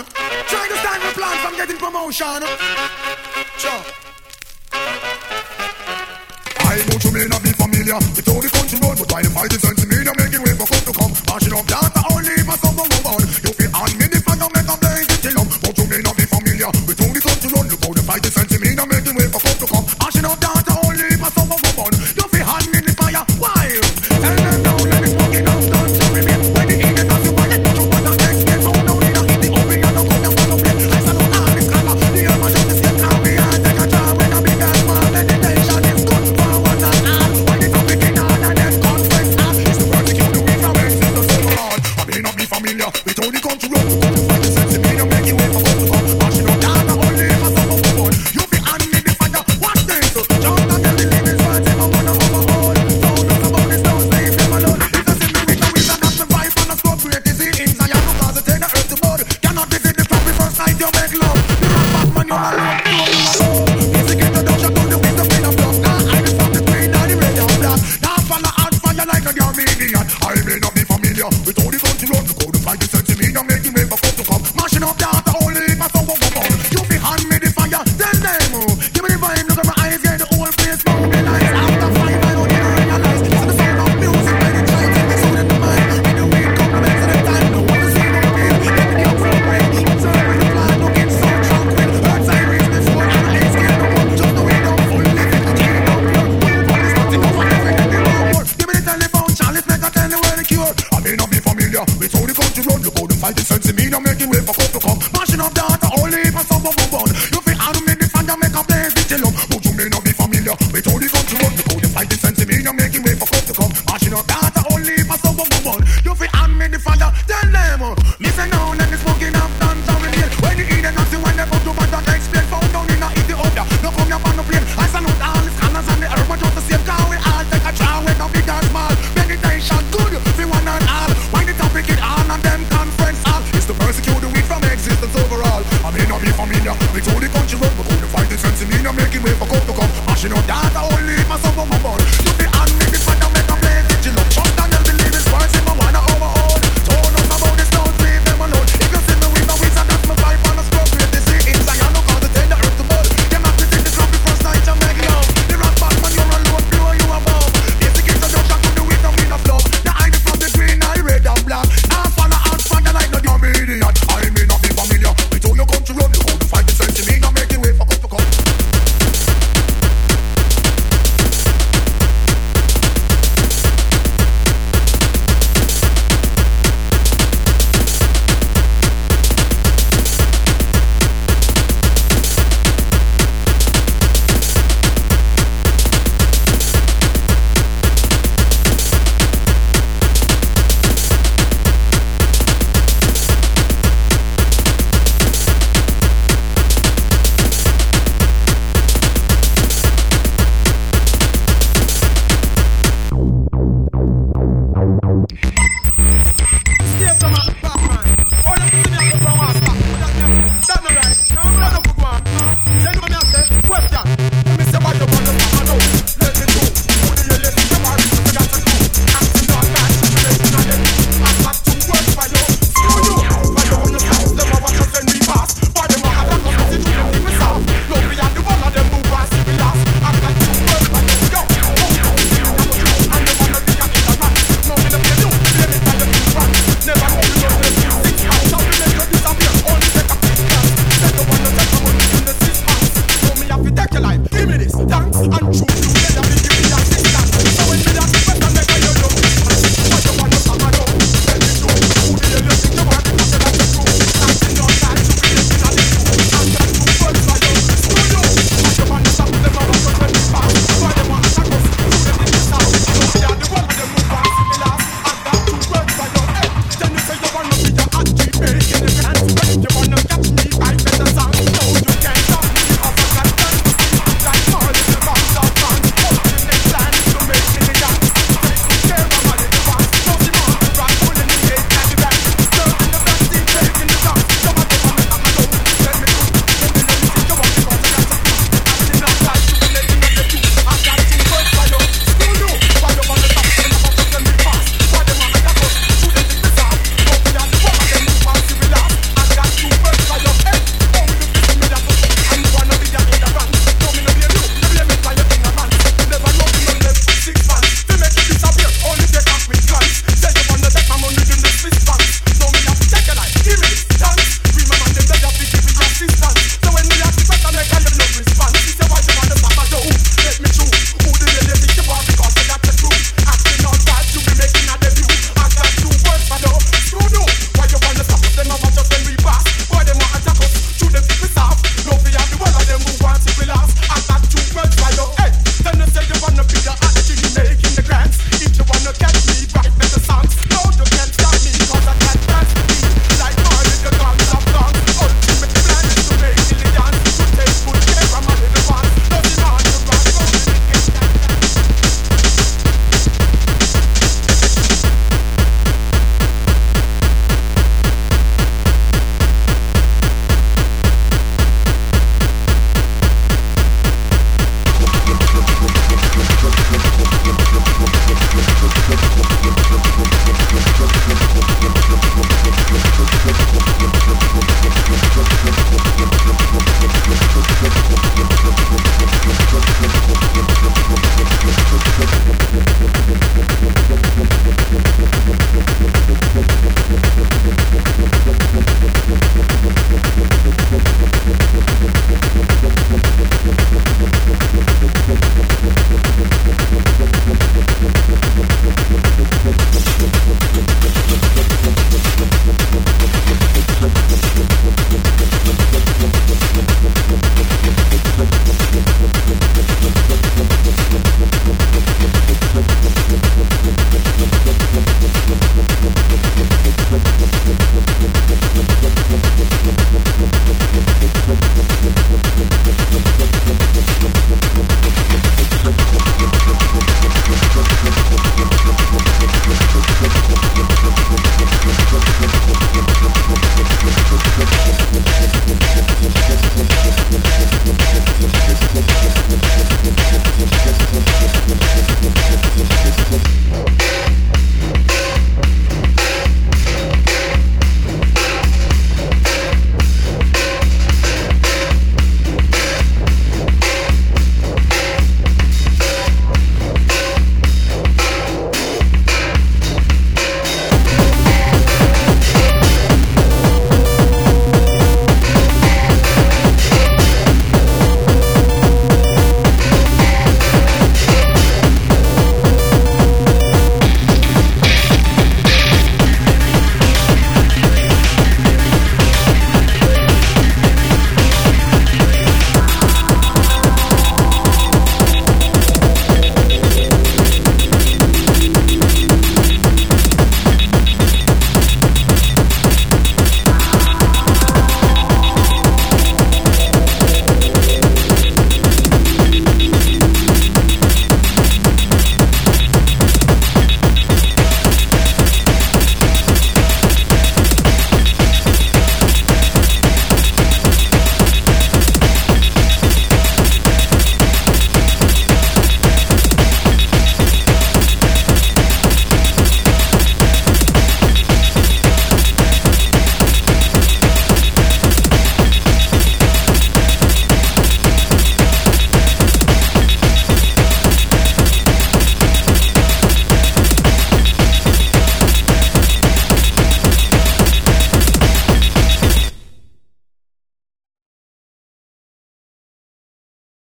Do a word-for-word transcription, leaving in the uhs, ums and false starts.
Trying to stand for plans from getting promotion. Sure. I know you may not be familiar with all the country road, but why the fight is on to me, now making way for come to come. Mashing up data only for someone who won. You feel on me, the fire make a blaze it till up. But you may not be familiar with all the country road. Look how the fight is on to me, now making way for come to come. Mashing up data only for someone who won. You feel on me, the fire, why? Tell them now, let it smoking out, don't you remember when the eating of you want it, but you want to explain. So now they don't hit the open, you don't come down for the play. I said, no, all this color, the air my shot is get out, we are take a job with a big ass man, meditation is good for one and all. When the topic in on and then conference app, it's the persecute the way from exit to so hard. I may not be familiar with all the country road, but you find the sense in me, you make you way for come to come. Mashing up data only for some of the fun. You be on me the fire, watch this. Jump and tell the living words, if I wanna overhaul. Don't know about this, don't leave them alone. If I see me with the wind and that's the vibe and the scope, create is the inside, you know, cause it take the earth to mud. Cannot visit the property first night you make love. You rock back man, you alone, you alone. Music introduction to the wisdom in a block. Now I just from the green and the red and black. Now follow on fire like a Armenian. I may not be familiar with all the country road. Look how the fight is set to me, now making way for come to come. Mashing up data only for someone who won. You be hand me the fire, then they move. Give me the vibe, look at my eyes, get the whole place moving like after five, I don't even realize. So the sound of music, when it shines, it's so in the mind. When the wind compliments at the time, no one to see no pain. Let me up for a break, observing the plan, looking so tranquil. Birds I reach before, and I ain't scared no more. Just the way down full, living the chain down pure. Will police nothing over everything they want more. Give me the telephone, Charles, make a tell me where the cure. I may not be familiar with all the country road. Look how the fight is sent to me, now making way for come to come. Mashing up down.